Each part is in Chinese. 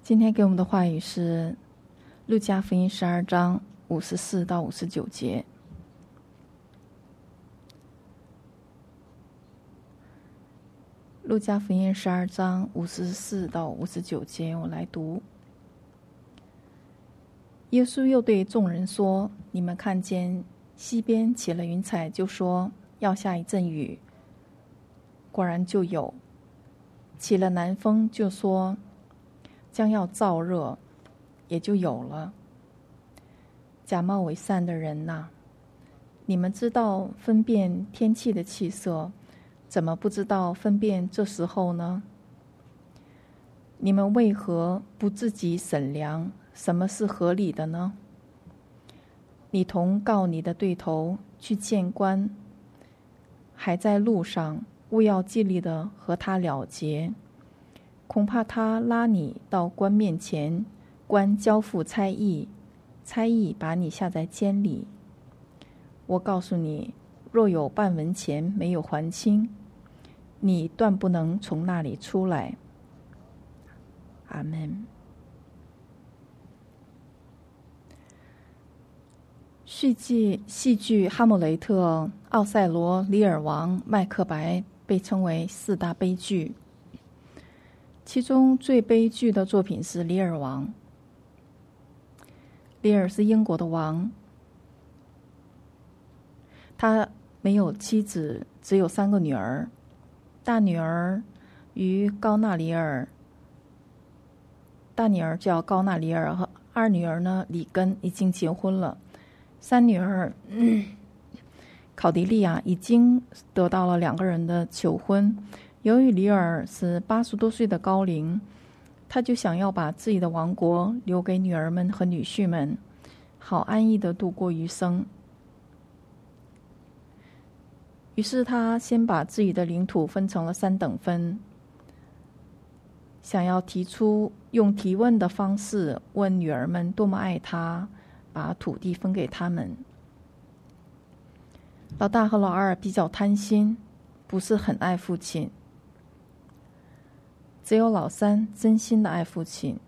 今天给我们的话语是路加福音12章54到59节。路加福音12章54到59节，我来读。耶稣又对众人说：你们看见西边起了云彩，就说要下一阵雨，果然就有；起了南风，就说将要燥热，也就有了。假冒伪善的人哪，你们知道分辨天气的气色，怎么不知道分辨这时候呢？你们为何不自己审量什么是合理的呢？你同告你的对头去见官，还在路上，务要尽力的和他了结，恐怕他拉你到官面前，官交付差役，差役把你下在监里。我告诉你，若有半文钱没有还清，你断不能从那里出来。阿们。戏剧《哈姆雷特》、《奥赛罗》、《李尔王》、《麦克白》被称为4大悲剧，其中最悲剧的作品是《李尔王》。李尔是英国的王，他没有妻子，只有3个女儿。大女儿与高纳里尔，大女儿叫高纳里尔，和2女儿呢里根已经结婚了。3女儿考迪利亚已经得到了2个人的求婚。由于里尔是80多岁的高龄，他就想要把自己的王国留给女儿们和女婿们，好安逸地度过余生。于是他先把自己的领土分成了3等分，想要提出用提问的方式问女儿们多么爱他，把土地分给他们。老大和老二比较贪心，不是很爱父亲，只有老三真心的爱父亲。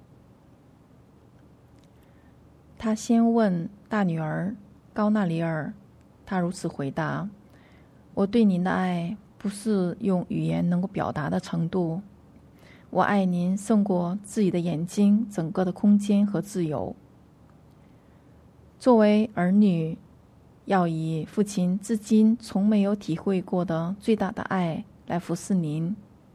他先问大女儿高纳里尔，他如此回答：我对您的爱不是用语言能够表达的程度，我爱您胜过自己的眼睛、整个的空间和自由。作为儿女，要以父亲至今从没有体会过的最大的爱来服侍您。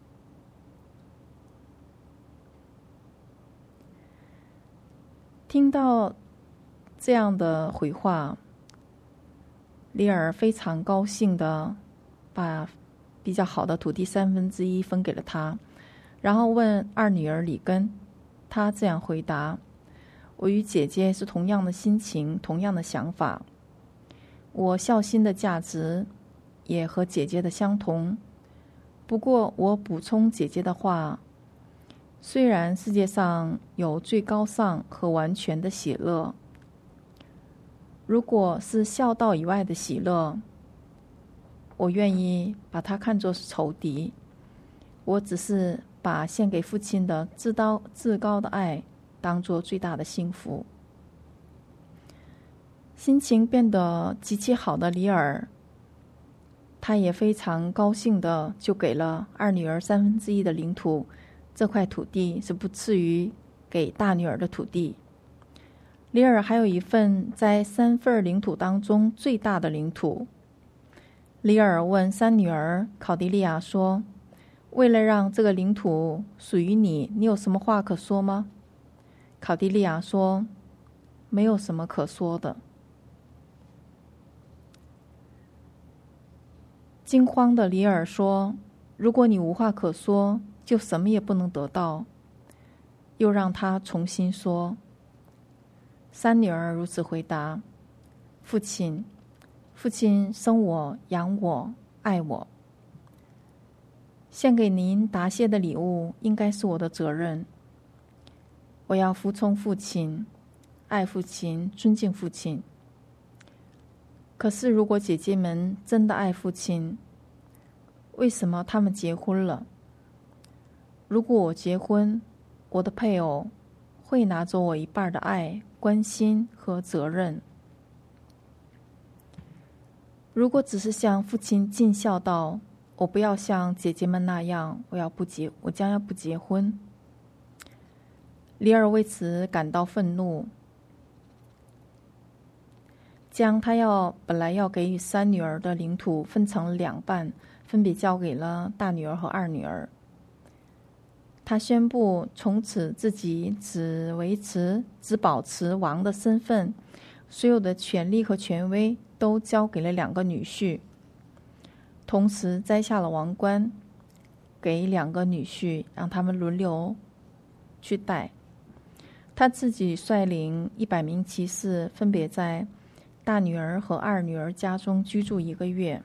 听到这样的回话，里尔非常高兴地把比较好的土地1/3分给了他，然后问2女儿里根，他这样回答：我与姐姐是同样的心情，同样的想法，我孝心的价值也和姐姐的相同。不过我补充姐姐的话，虽然世界上有最高尚和完全的喜乐，如果是孝道以外的喜乐，我愿意把它看作是仇敌。我只是把献给父亲的至高的爱当作最大的幸福。心情变得极其好的里尔，他也非常高兴的就给了2女儿1/3的领土，这块土地是不次于给大女儿的土地。里尔还有一份在3份领土当中最大的领土。里尔问3女儿考迪利亚说：为了让这个领土属于你，你有什么话可说吗？考迪利亚说：没有什么可说的。惊慌的里尔说：如果你无话可说，就什么也不能得到。又让他重新说。3女儿如此回答：父亲生我养我爱我，献给您答谢的礼物应该是我的责任。我要服从父亲，爱父亲，尊敬父亲。可是如果姐姐们真的爱父亲，为什么他们结婚了？如果我结婚，我的配偶会拿走我一半的爱、关心和责任。如果只是向父亲尽孝道，我不要像姐姐们那样，我将要不结婚。李尔为此感到愤怒，将他本来要给予3女儿的领土分成了2半，分别交给了大女儿和2女儿。他宣布从此自己只保持王的身份，所有的权力和权威都交给了2个女婿，同时摘下了王冠，给2个女婿，让他们轮流去戴。他自己率领100名骑士，分别在大女儿和2女儿家中居住1个月。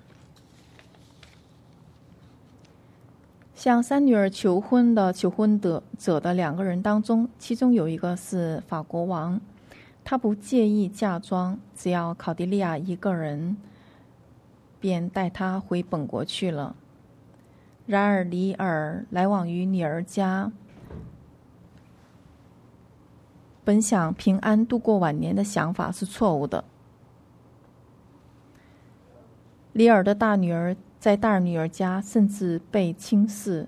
向3女儿求婚者的2个人当中，其中有一个是法国王，他不介意嫁妆，只要考迪利亚一个人，便带她回本国去了。然而李尔来往于女儿家，本想平安度过晚年的想法是错误的。李尔的大女儿在大女儿家甚至被轻视，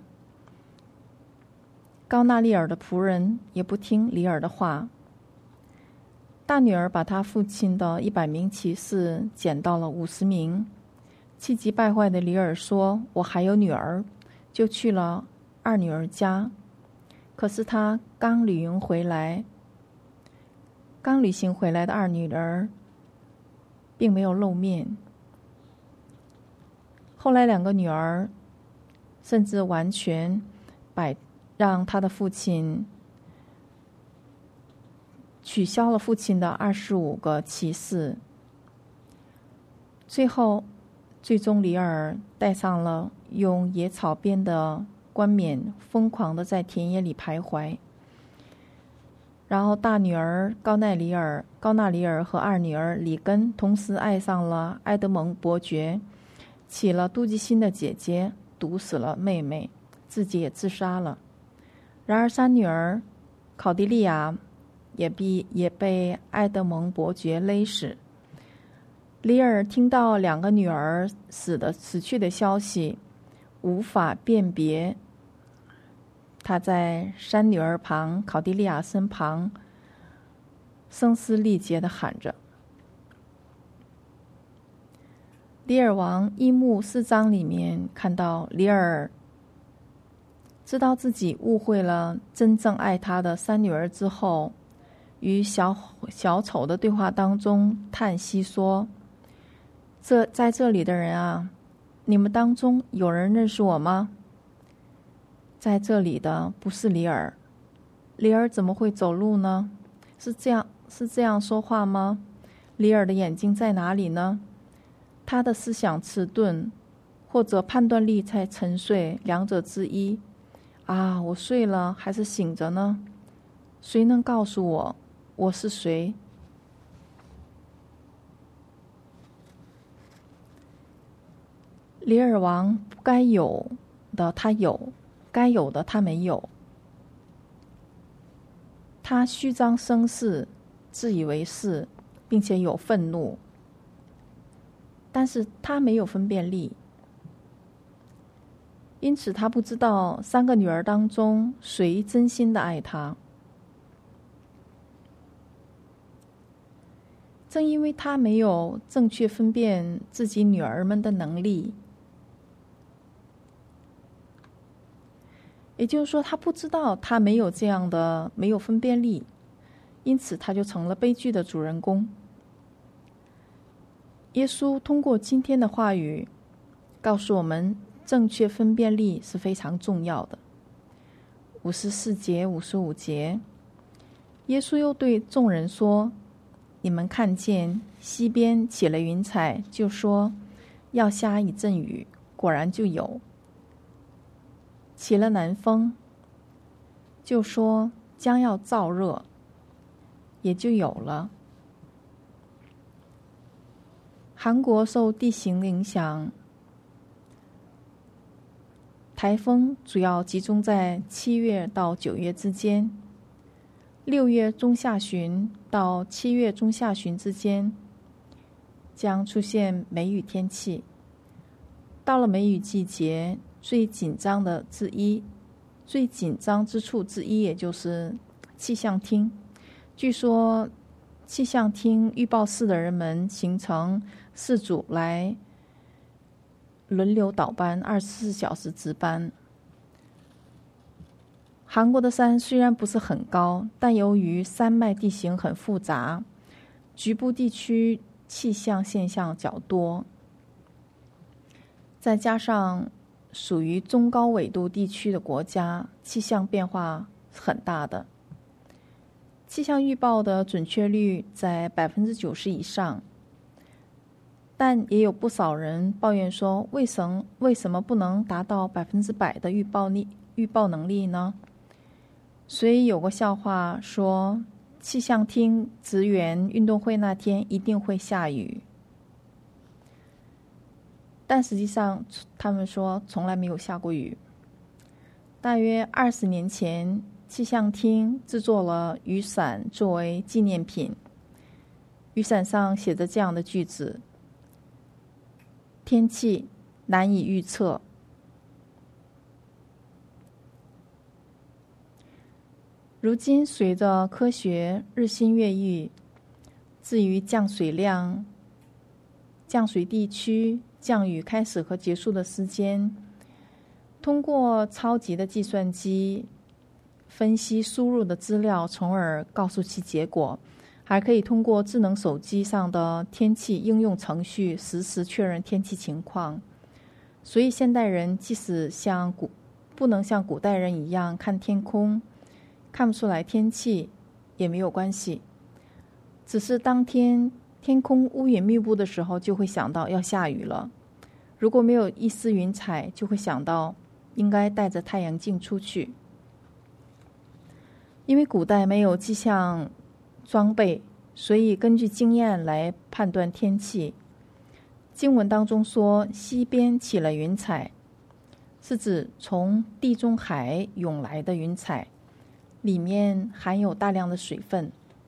高纳利尔的仆人也不听李尔的话。大女儿把她父亲的100名骑士减到了50名。气急败坏的李尔说：“我还有女儿。”就去了2女儿家。可是他刚旅行回来的2女儿并没有露面。后来2个女儿甚至完全让他的父亲取消了父亲的25个骑士。最终李尔戴上了用野草编的冠冕，疯狂地在田野里徘徊。然后大女儿高纳里尔和2女儿里根同时爱上了埃德蒙伯爵，起了妒忌心的姐姐毒死了妹妹，自己也自杀了。然而3女儿考迪利亚也被埃德蒙伯爵勒死。李尔听到2个女儿死去的消息，无法辨别。他在3女儿旁考迪利亚身旁声嘶力竭地喊着。李尔王1目4章里面看到李尔知道自己误会了真正爱他的3女儿之后，与小丑的对话当中叹息说：“在这里的人啊，你们当中有人认识我吗？在这里的不是李尔，李尔怎么会走路呢？是这样说话吗？李尔的眼睛在哪里呢？他的思想迟钝，或者判断力才沉睡，两者之一。啊，我睡了还是醒着呢？谁能告诉我我是谁？”李尔王不该有的他有，该有的他没有。他虚张声势，自以为是，并且有愤怒，但是他没有分辨力，因此他不知道3个女儿当中谁真心的爱他。正因为他没有正确分辨自己女儿们的能力，也就是说他不知道他没有这样的没有分辨力，因此他就成了悲剧的主人公。耶稣通过今天的话语告诉我们，正确分辨力是非常重要的。54节、55节，耶稣又对众人说：“你们看见西边起了云彩，就说要下一阵雨，果然就有；起了南风，就说将要燥热，也就有了。”韩国受地形的影响，台风主要集中在7月到9月之间。 6月中下旬到7月中下旬之间将出现梅雨天气。到了梅雨季节，最紧张之处之一，也就是气象厅。据说气象厅预报室的人们形成4组来轮流倒班，24小时值班。韩国的山虽然不是很高，但由于山脉地形很复杂，局部地区气象现象较多，再加上属于中高纬度地区的国家，气象变化很大的。气象预报的准确率在90%以上，但也有不少人抱怨说，为什么不能达到100%的预报能力呢？所以有个笑话说，气象厅职员运动会那天一定会下雨，但实际上他们说从来没有下过雨。大约20年前，气象厅制作了雨伞作为纪念品，雨伞上写着这样的句子：天气难以预测。如今随着科学日新月异，至于降水量、降水地区、降雨开始和结束的时间，通过超级的计算机分析输入的资料，从而告诉其结果，还可以通过智能手机上的天气应用程序实时确认天气情况。所以现代人即使不能像古代人一样看天空，看不出来天气也没有关系，只是当天天空乌云密布的时候，就会想到要下雨了。如果没有一丝云彩，就会想到应该带着太阳镜出去。因为古代没有气象装备，所以根据经验来判断天气。经文当中说西边起了云彩，是指从地中海涌来的云彩，里面含有大量的水分，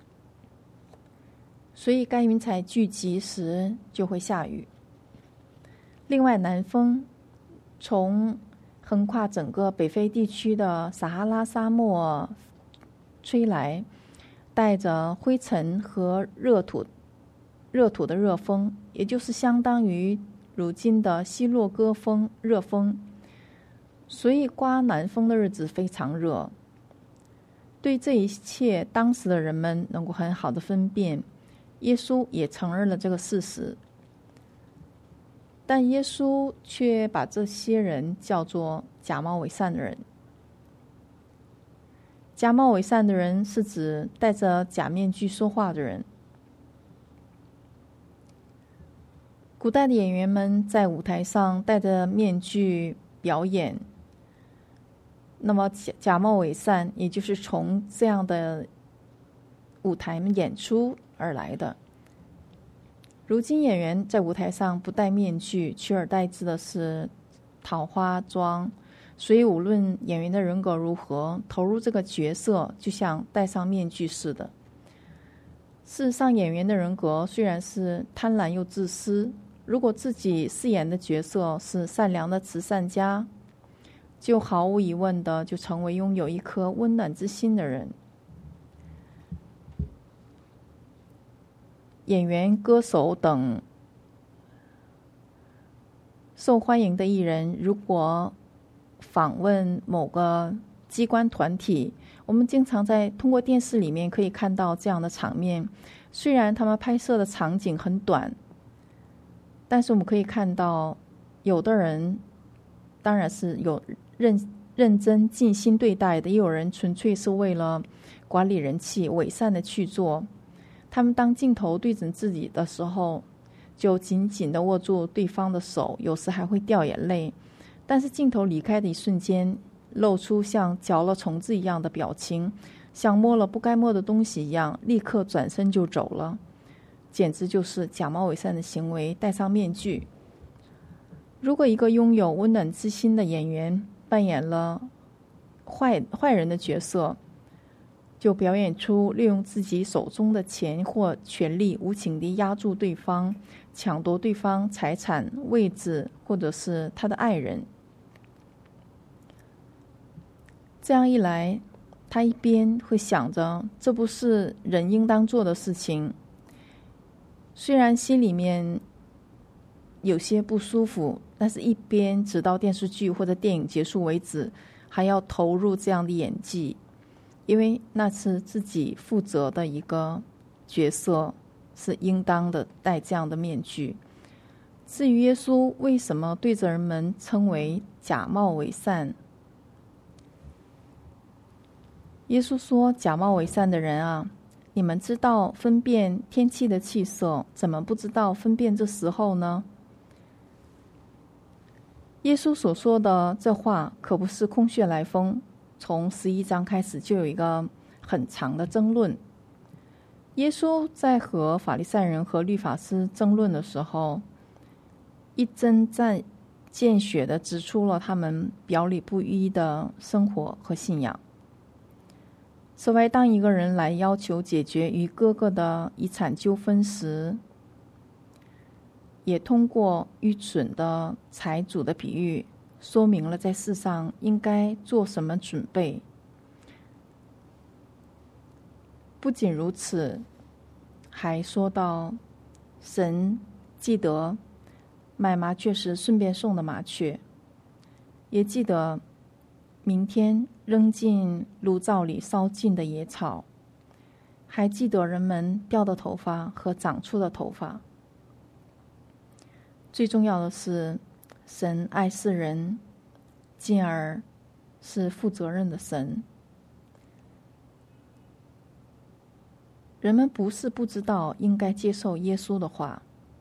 所以该云彩聚集时就会下雨。另外，南风从横跨整个北非地区的撒哈拉沙漠吹来，带着灰尘和热土的热风，也就是相当于如今的西洛戈风热风，所以刮南风的日子非常热。对这一切，当时的人们能够很好的分辨，耶稣也承认了这个事实。但耶稣却把这些人叫做假冒伪善的人。假冒伪善的人是指戴着假面具说话的人。古代的演员们在舞台上戴着面具表演，那么假冒伪善也就是从这样的舞台演出而来的。如今演员在舞台上不戴面具，取而代之的是桃花妆，所以无论演员的人格如何，投入这个角色就像戴上面具似的。事实上，演员的人格虽然是贪婪又自私，如果自己饰演的角色是善良的慈善家，就毫无疑问的就成为拥有一颗温暖之心的人。演员、歌手等受欢迎的艺人，如果访问某个机关团体，我们经常通过电视里面可以看到这样的场面。虽然他们拍摄的场景很短，但是我们可以看到，有的人当然是有认真尽心对待的，也有人纯粹是为了管理人气，伪善的去做。他们当镜头对准自己的时候，就紧紧地握住对方的手，有时还会掉眼泪。但是镜头离开的一瞬间，露出像嚼了虫子一样的表情，像摸了不该摸的东西一样，立刻转身就走了。简直就是假冒伪善的行为，戴上面具。如果一个拥有温暖之心的演员扮演了坏人的角色， 就表演出利用自己手中的钱或权力无情地压住对方，抢夺对方财产、位置或者是他的爱人。这样一来，他一边会想着这不是人应当做的事情，虽然心里面有些不舒服，但是一边直到电视剧或者电影结束为止，还要投入这样的演技，因为那是自己负责的一个角色，是应当的戴这样的面具。至于耶稣为什么对着人们称为假冒伪善，耶稣说，假冒伪善的人啊，你们知道分辨天气的气色，怎么不知道分辨这时候呢？耶稣所说的这话可不是空穴来风，从11章开始就有一个很长的争论。耶稣在和法利赛人和律法师争论的时候，一针见血地指出了他们表里不一的生活和信仰。此外，当一个人来要求解决与哥哥的遗产纠纷时，也通过愚蠢的财主的比喻，说明了在世上应该做什么准备。不仅如此，还说到神记得买麻雀时顺便送的麻雀，也记得明天扔进炉灶里烧尽的野草，还记得人们掉的头发和长出的头发。最重要的是，神爱世人，进而是负责任的神。人们不是不知道应该接受耶稣的话，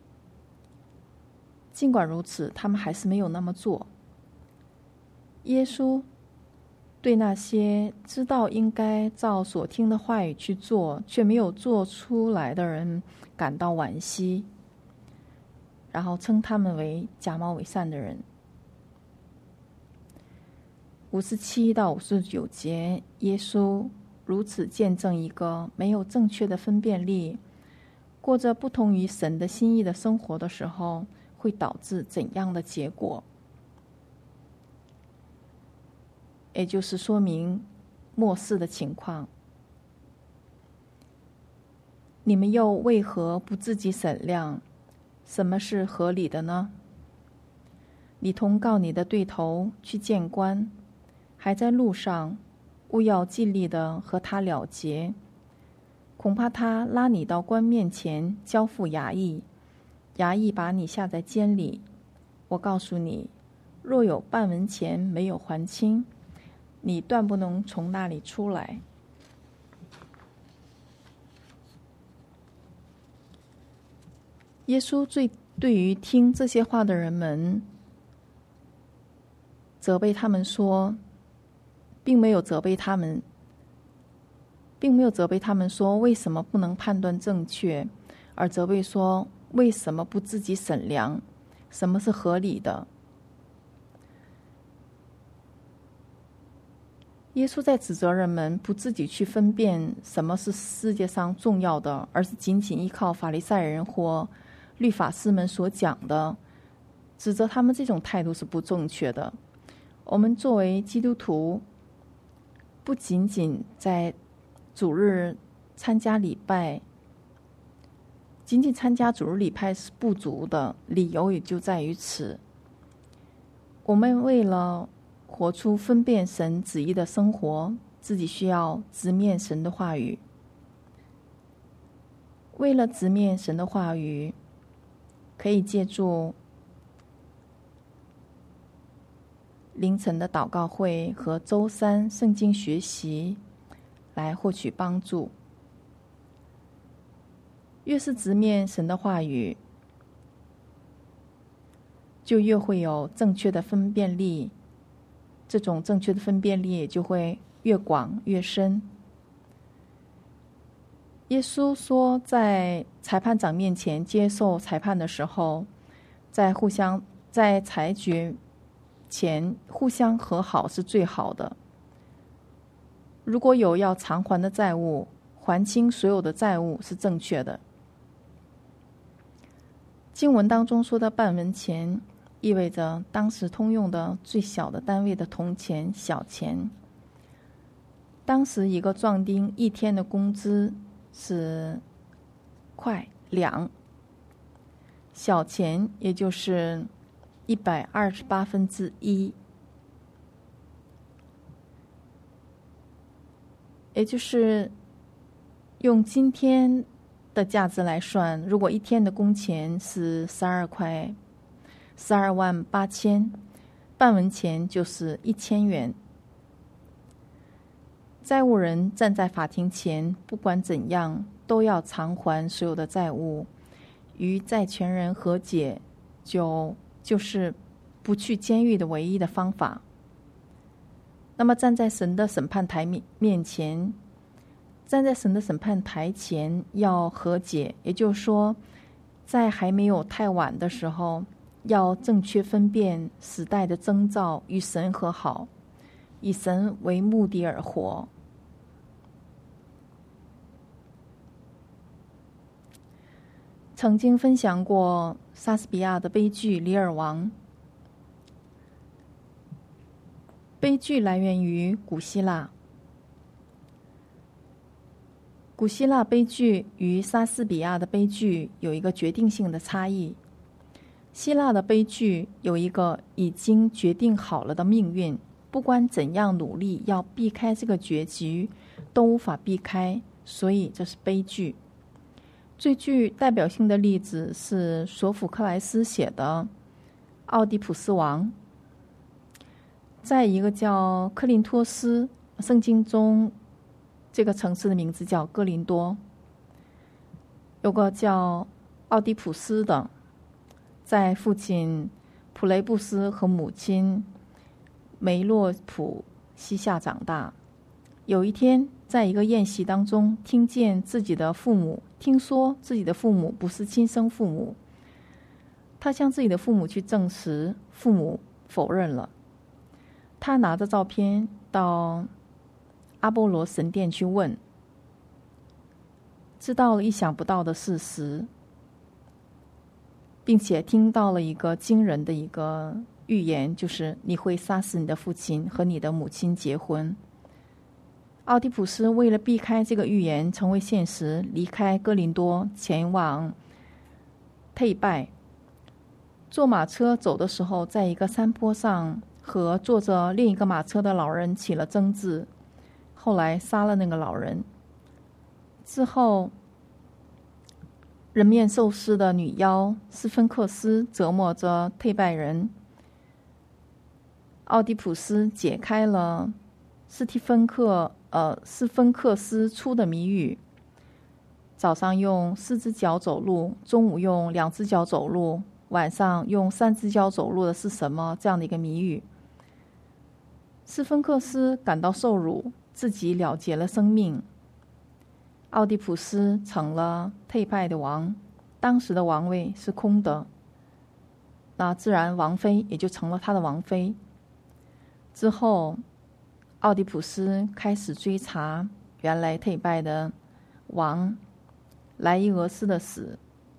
尽管如此，他们还是没有那么做。耶稣对那些知道应该照所听的话语去做，却没有做出来的人感到惋惜，然后称他们为假冒伪善的人。57到59节，耶稣如此见证一个没有正确的分辨力，过着不同于神的心意的生活的时候，会导致怎样的结果？也就是说明末世的情况。你们又为何不自己审量，什么是合理的呢？你通告你的对头去见官，还在路上，务要尽力的和他了结，恐怕他拉你到官面前交付衙役，衙役把你下在监里。我告诉你，若有半文钱没有还清，你断不能从那里出来。耶稣对于听这些话的人们，责备他们说，并没有责备他们说为什么不能判断正确，而责备说为什么不自己审量，什么是合理的。耶稣在指责人们不自己去分辨什么是世界上重要的，而是仅仅依靠法利赛人或律法师们所讲的，指责他们这种态度是不正确的。我们作为基督徒，不仅仅在主日参加礼拜，仅仅参加主日礼拜是不足的，理由也就在于此。我们为了活出分辨神旨意的生活，自己需要直面神的话语。为了直面神的话语，可以借助凌晨的祷告会和周三圣经学习来获取帮助。越是直面神的话语，就越会有正确的分辨力，这种正确的分辨力也就会越广越深。耶稣说，在裁判长面前接受裁判的时候，在裁决前互相和好是最好的。 如果有要偿还的债务，还清所有的债务是正确的。经文当中说的半文钱，意味着当时通用的最小的单位的铜钱、小钱。当时一个壮丁一天的工资是块两，小钱也就是128分之1，也就是用今天的价值来算，如果一天的工钱是12万8千，半文钱就是1000元。债务人站在法庭前，不管怎样都要偿还所有的债务，与债权人和解就是不去监狱的唯一的方法。那么站在神的审判台面前，站在神的审判台前要和解，也就是说在还没有太晚的时候，要正确分辨时代的征兆，与神和好，以神为目的而活。曾经分享过莎士比亚的悲剧《李尔王》。悲剧来源于古希腊，古希腊悲剧与莎士比亚的悲剧有一个决定性的差异。希腊的悲剧有一个已经决定好了的命运，不管怎样努力要避开这个结局都无法避开，所以这是悲剧。最具代表性的例子是索福克莱斯写的《奥狄普斯王》。在一个叫克林托斯，圣经中这个城市的名字叫哥林多，有个叫奥狄普斯的，在父亲普雷布斯和母亲梅洛普膝下长大。有一天在一个宴席当中，听说自己的父母不是亲生父母，他向自己的父母去证实，父母否认了。他拿着照片到阿波罗神殿去问，知道了意想不到的事实，并且听到了一个惊人的一个预言，就是你会杀死你的父亲和你的母亲结婚。奥狄普斯为了避开这个预言成为现实，离开哥林多前往忒拜。坐马车走的时候，在一个山坡上和坐着另一个马车的老人起了争执，后来杀了那个老人。之后人面兽师的女妖斯芬克斯折磨着忒拜人，奥狄普斯解开了斯芬克斯出的谜语，早上用4只脚走路，中午用2只脚走路，晚上用3只脚走路的是什么？这样的一个谜语。斯芬克斯感到受辱，自己了结了生命。奥狄普斯成了忒拜的王，当时的王位是空的，那自然王妃也就成了他的王妃。之后奥狄普斯开始追查原来忒拜的王莱伊俄斯的死，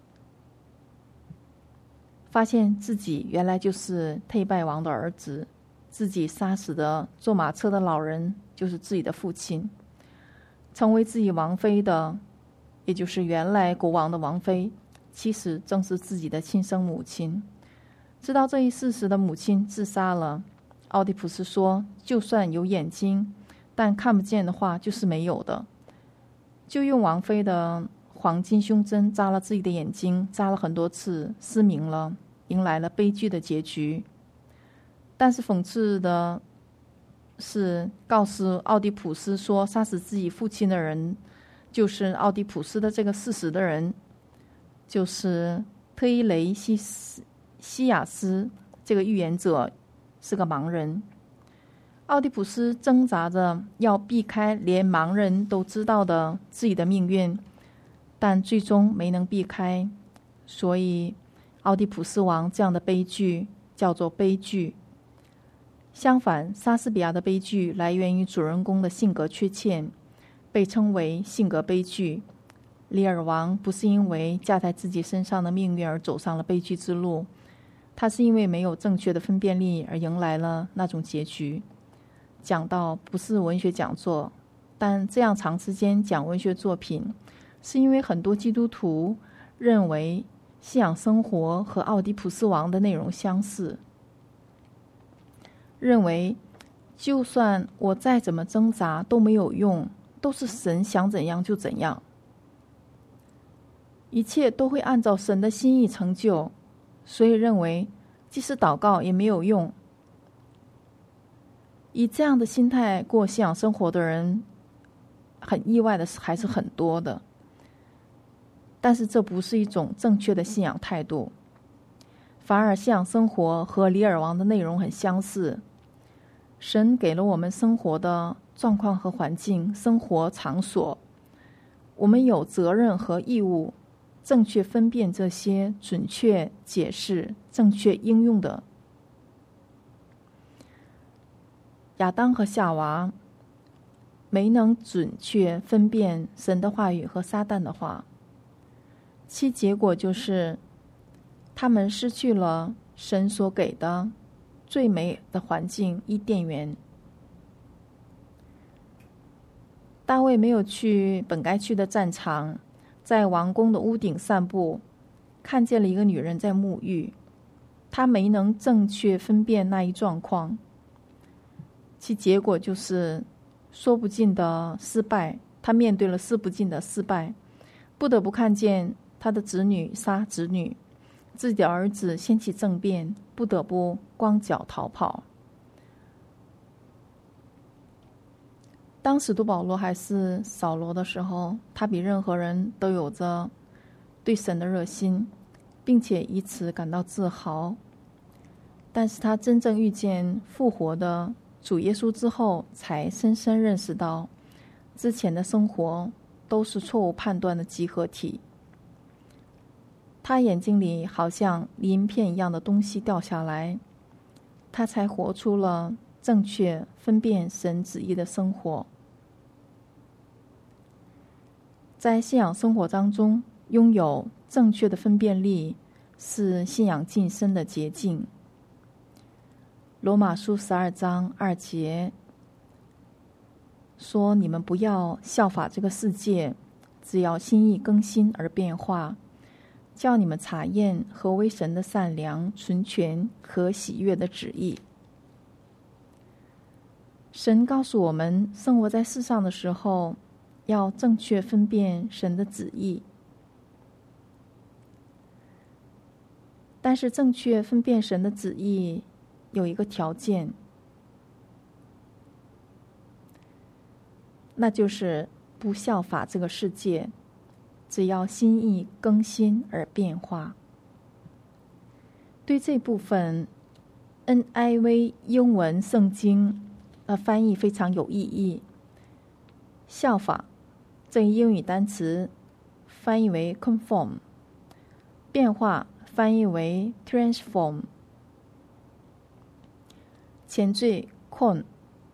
发现自己原来就是忒拜王的儿子，自己杀死的坐马车的老人就是自己的父亲，成为自己王妃的，也就是原来国王的王妃，其实正是自己的亲生母亲。知道这一事实的母亲自杀了。奥狄普斯说，就算有眼睛，但看不见的话就是没有的。就用王妃的黄金胸针扎了自己的眼睛，扎了很多次，失明了，迎来了悲剧的结局。但是讽刺的是，告诉奥狄普斯说杀死自己父亲的人就是奥狄普斯的这个事实的人，就是特伊雷西亚斯这个预言者，是个盲人。奥狄普斯挣扎着要避开连盲人都知道的自己的命运，但最终没能避开，所以奥狄普斯王这样的悲剧叫做悲剧。 相反，莎士比亚的悲剧来源于主人公的性格缺陷，被称为性格悲剧。李尔王不是因为架在自己身上的命运而走上了悲剧之路，他是因为没有正确的分辨力而迎来了那种结局。讲到不是文学讲座，但这样长时间讲文学作品，是因为很多基督徒认为信仰生活和奥狄普斯王的内容相似，认为就算我再怎么挣扎都没有用，都是神想怎样就怎样，一切都会按照神的心意成就，所以认为即使祷告也没有用。以这样的心态过信仰生活的人，很意外的还是很多的。但是这不是一种正确的信仰态度，反而信仰生活和李尔王的内容很相似。神给了我们生活的状况和环境，生活场所，我们有责任和义务正确分辨这些，准确解释，正确应用的。亚当和夏娃没能准确分辨神的话语和撒旦的话，其结果就是他们失去了神所给的最美的环境伊甸园。大卫没有去本该去的战场，在王宫的屋顶散步，看见了一个女人在沐浴，他没能正确分辨那一状况，其结果就是说不尽的失败。他面对了说不尽的失败，不得不看见他的子女杀子女，自己的儿子掀起政变，不得不光脚逃跑。当使徒保罗还是扫罗的时候，他比任何人都有着对神的热心，并且以此感到自豪。但是他真正遇见复活的主耶稣之后，才深深认识到之前的生活都是错误判断的集合体。他眼睛里好像鳞片一样的东西掉下来，他才活出了正确分辨神旨意的生活。在信仰生活当中，拥有正确的分辨力是信仰晋升的捷径。罗马书12章2节说，你们不要效法这个世界，只要心意更新而变化，叫你们查验何为神的善良、纯全和喜悦的旨意。神告诉我们，生活在世上的时候，要正确分辨神的旨意。但是正确分辨神的旨意有一个条件，那就是不效法这个世界，只要心意更新而变化。对这部分 NIV 英文圣经翻译非常有意义。效法这个英语单词翻译为 conform， 变化翻译为 transform。 前缀 con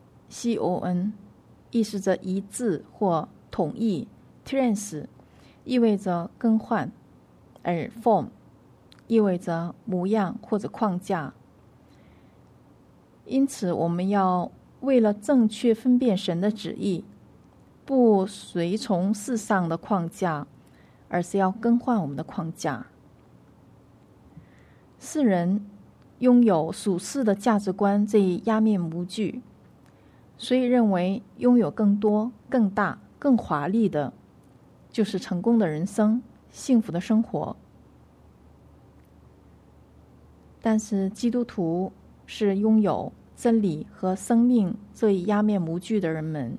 意示着一致或统一， trans 意味着更换，而 form 意味着模样或者框架。因此我们要为了正确分辨神的旨意，不随从世上的框架，而是要更换我们的框架。世人拥有属世的价值观这一压面模具，所以认为拥有更多、更大、更华丽的就是成功的人生、幸福的生活。但是基督徒是拥有真理和生命这一压面模具的人们。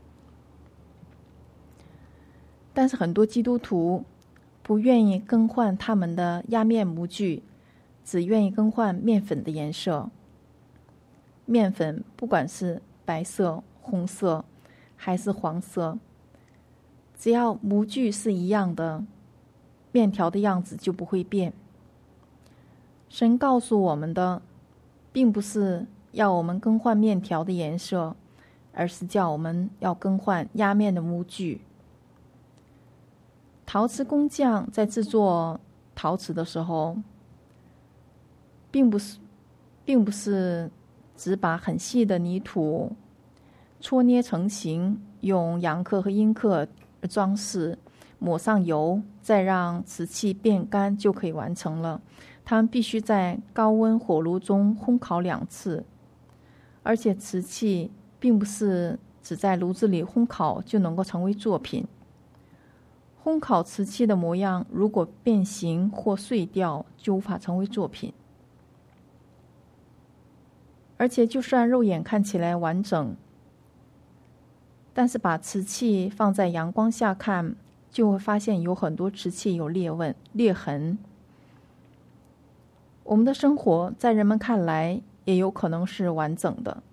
但是很多基督徒不愿意更换他们的压面模具，只愿意更换面粉的颜色。面粉不管是白色、红色还是黄色，只要模具是一样的，面条的样子就不会变。神告诉我们的并不是要我们更换面条的颜色，而是叫我们要更换压面的模具。陶瓷工匠在制作陶瓷的时候，并不是只把很细的泥土搓捏成型，用阳刻和阴刻装饰，抹上油，再让瓷器变干就可以完成了。他们必须在高温火炉中烘烤2次，而且瓷器并不是只在炉子里烘烤就能够成为作品。烘烤瓷器的模样如果变形或碎掉，就无法成为作品。而且就算肉眼看起来完整，但是把瓷器放在阳光下看，就会发现有很多瓷器有裂痕。我们的生活在人们看来也有可能是完整的，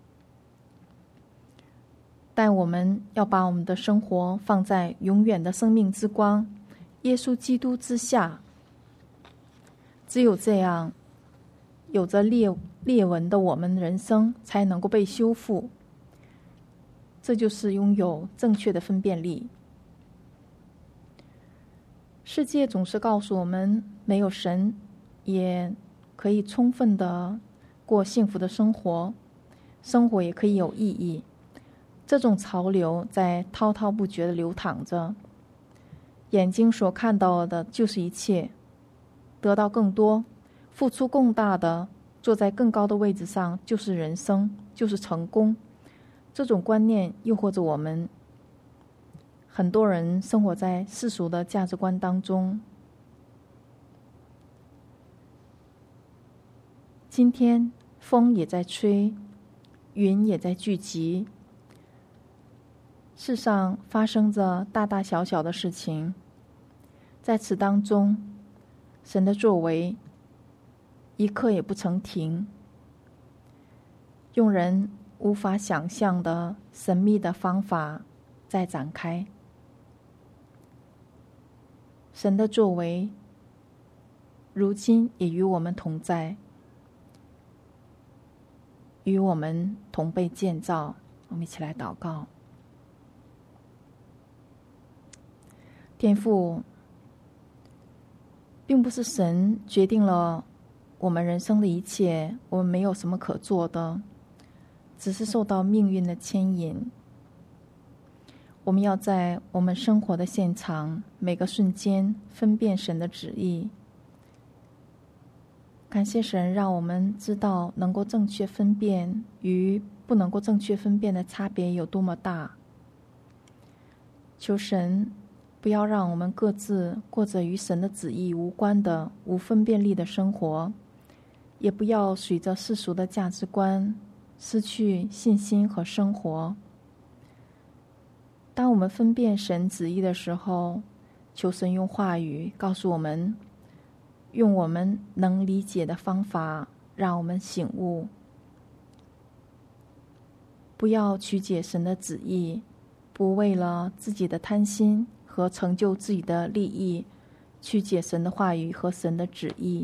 但我们要把我们的生活放在永远的生命之光耶稣基督之下。只有这样，有着裂纹的我们人生才能够被修复。这就是拥有正确的分辨力。世界总是告诉我们，没有神也可以充分的过幸福的生活，生活也可以有意义。这种潮流在滔滔不绝地流淌着，眼睛所看到的就是一切，得到更多，付出更大的，坐在更高的位置上就是人生，就是成功。这种观念诱惑着我们，很多人生活在世俗的价值观当中。今天风也在吹，云也在聚集，世上发生着大大小小的事情，在此当中，神的作为一刻也不曾停，用人无法想象的神秘的方法在展开。神的作为如今也与我们同在，与我们同被建造。我们一起来祷告。天父，并不是神决定了我们人生的一切，我们没有什么可做的，只是受到命运的牵引。我们要在我们生活的现场每个瞬间分辨神的旨意。感谢神让我们知道能够正确分辨与不能够正确分辨的差别有多么大。求神不要让我们各自过着与神的旨意无关的无分辨力的生活，也不要随着世俗的价值观失去信心和生活。当我们分辨神旨意的时候，求神用话语告诉我们，用我们能理解的方法让我们醒悟。不要曲解神的旨意，不为了自己的贪心和成就自己的利益曲解神的话语和神的旨意。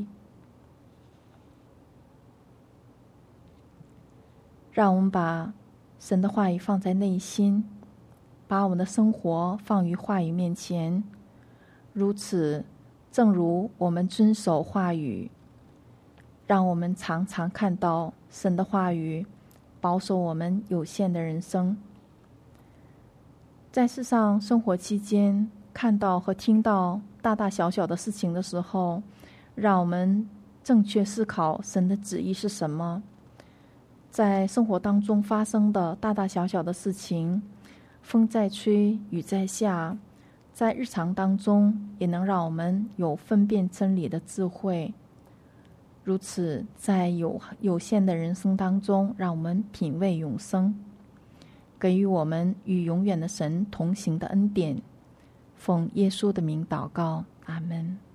让我们把神的话语放在内心，把我们的生活放于话语面前。如此，正如我们遵守话语，让我们常常看到神的话语保守我们有限的人生。在世上生活期间，看到和听到大大小小的事情的时候，让我们正确思考神的旨意是什么。在生活当中发生的大大小小的事情，风在吹，雨在下，在日常当中也能让我们有分辨真理的智慧。如此，在有限的人生当中，让我们品味永生，给予我们与永远的神同行的恩典。奉耶稣的名祷告，阿们。